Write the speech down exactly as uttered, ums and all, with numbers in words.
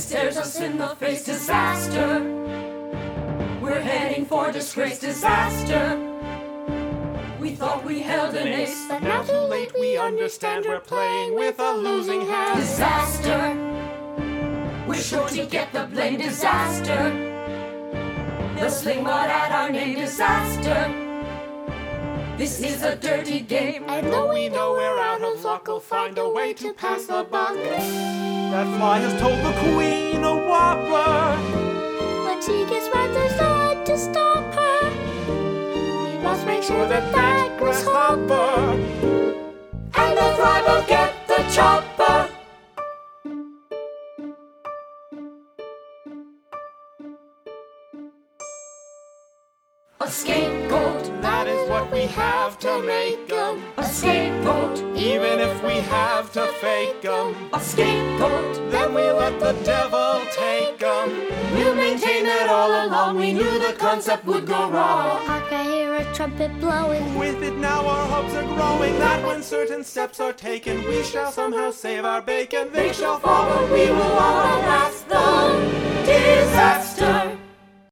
stares us in the face. Disaster. We're heading for disgrace. Disaster. We thought we held an ace, but now too late we understand we're playing with a losing hand. Disaster. We're sure to get the blame. Disaster. They'll sling mud at our name. Disaster. This is a dirty game, and though we know we're out of luck, we'll find a way to pass the buck. That fly has told the queen a whopper. When she gets right, there's none to stop her. We must make sure that that grasshopper and the fly both get the chopper. A scapegoat, that is what we have to make 'em. A scapegoat, even if we have to fake 'em. A scapegoat, then we let the devil take 'em. We'll maintain that all along we knew the concept would go wrong. Hark, I hear a trumpet blowing. With it now our hopes are growing, that when certain steps are taken, we shall somehow save our bacon. They shall fall, but we will all outlast them. Disaster.